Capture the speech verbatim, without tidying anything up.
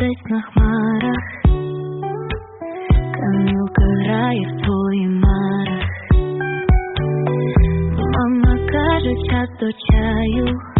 десь на хмарах, Камілка грає в твоїх марах. Мама каже, час до чаю.